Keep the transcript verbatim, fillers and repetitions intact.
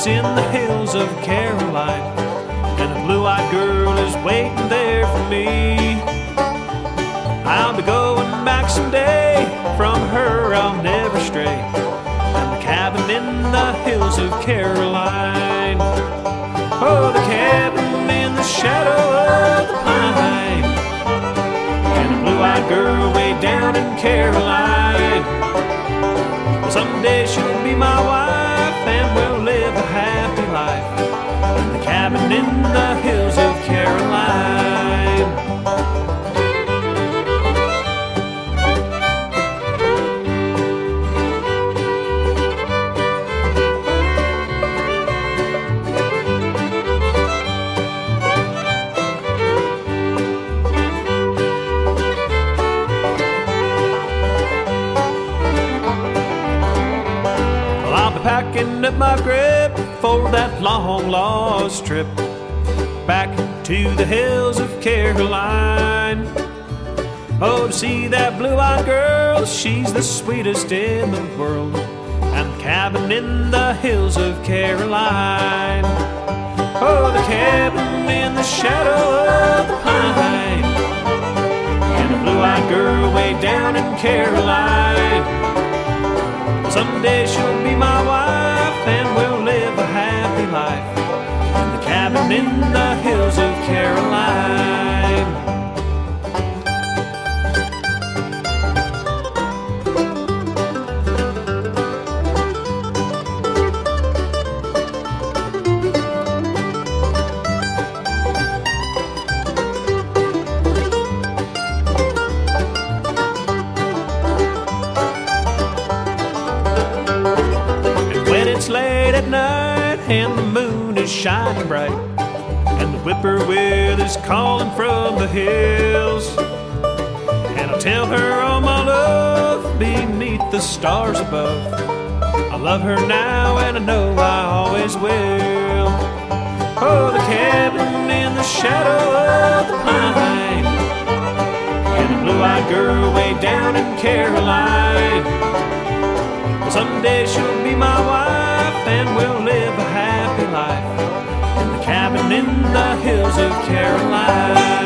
woods in the hills of Caroline, and a blue-eyed girl is waiting there for me. I'll be going back someday, from her I'll never stray, and the cabin in the hills of Caroline. Oh, the cabin in the shadow of the pine, and a blue-eyed girl way down in Caroline. Well, someday she'll be my wife, and we'll live a happy life in the cabin in the hills of Caroline. Packing up my grip for that long lost trip back to the hills of Caroline. Oh, to see that blue-eyed girl, she's the sweetest in the world, and the cabin in the hills of Caroline. Oh, the cabin in the shadow of the pine, and a blue-eyed girl way down in Caroline. Someday she'll be my wife, and we'll live a happy life in the cabin in the hills of Caroline. It's late at night and the moon is shining bright, and the whippoorwill is calling from the hills, and I'll tell her all my love beneath the stars above. I love her now and I know I always will. Oh, the cabin in the shadow of the pine, and a blue-eyed girl way down in Caroline. Someday she'll be my wife, and we'll live a happy life in the cabin in the hills of Caroline.